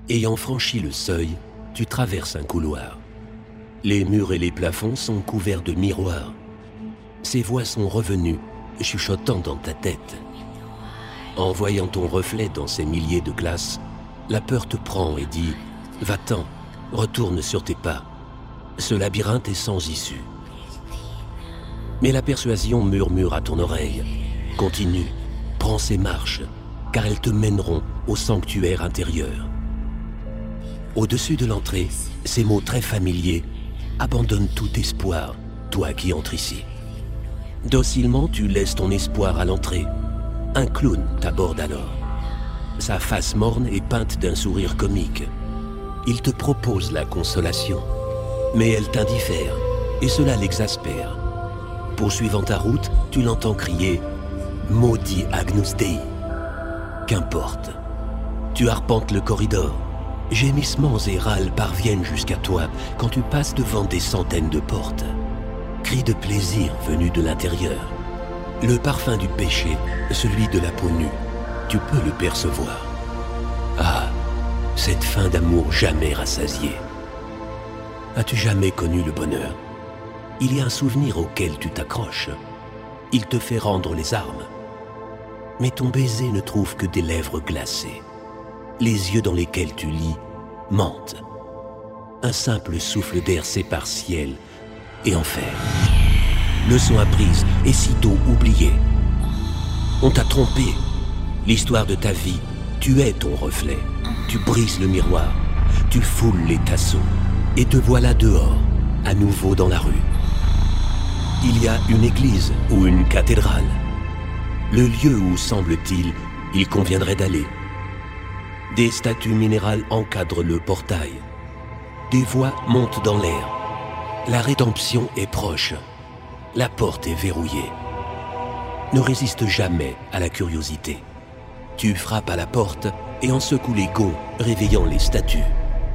Ayant franchi le seuil, tu traverses un couloir. Les murs et les plafonds sont couverts de miroirs. Ces voix sont revenues, chuchotant dans ta tête. En voyant ton reflet dans ces milliers de glaces, la peur te prend et dit « Va-t'en, retourne sur tes pas. Ce labyrinthe est sans issue. » Mais la persuasion murmure à ton oreille « Continue, prends ces marches, car elles te mèneront au sanctuaire intérieur. » Au-dessus de l'entrée, ces mots très familiers abandonnent tout espoir, toi qui entres ici. Docilement, tu laisses ton espoir à l'entrée. Un clown t'aborde alors. Sa face morne est peinte d'un sourire comique. Il te propose la consolation, mais elle t'indiffère, et cela l'exaspère. Poursuivant ta route, tu l'entends crier « Maudit Agnus Dei !» Qu'importe. Tu arpentes le corridor. Gémissements et râles parviennent jusqu'à toi quand tu passes devant des centaines de portes. Cris de plaisir venus de l'intérieur. Le parfum du péché, celui de la peau nue, tu peux le percevoir. Ah, cette fin d'amour jamais rassasiée. As-tu jamais connu le bonheur? Il y a un souvenir auquel tu t'accroches. Il te fait rendre les armes. Mais ton baiser ne trouve que des lèvres glacées. Les yeux dans lesquels tu lis mentent. Un simple souffle d'air sépare ciel et enfer. Leçon apprise et sitôt oubliée. On t'a trompé. L'histoire de ta vie, tu es ton reflet. Tu brises le miroir, tu foules les tasseaux et te voilà dehors, à nouveau dans la rue. Il y a une église ou une cathédrale. Le lieu où, semble-t-il, il conviendrait d'aller. Des statues minérales encadrent le portail. Des voix montent dans l'air. La rédemption est proche. La porte est verrouillée. Ne résiste jamais à la curiosité. Tu frappes à la porte et en secoues les gonds, réveillant les statues.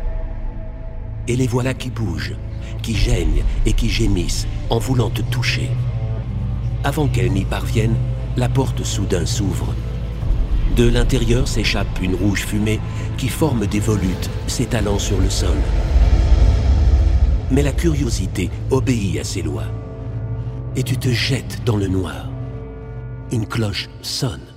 Et les voilà qui bougent, qui geignent et qui gémissent en voulant te toucher. Avant qu'elles n'y parviennent, la porte soudain s'ouvre. De l'intérieur s'échappe une rouge fumée qui forme des volutes s'étalant sur le sol. Mais la curiosité obéit à ses lois. Et tu te jettes dans le noir. Une cloche sonne.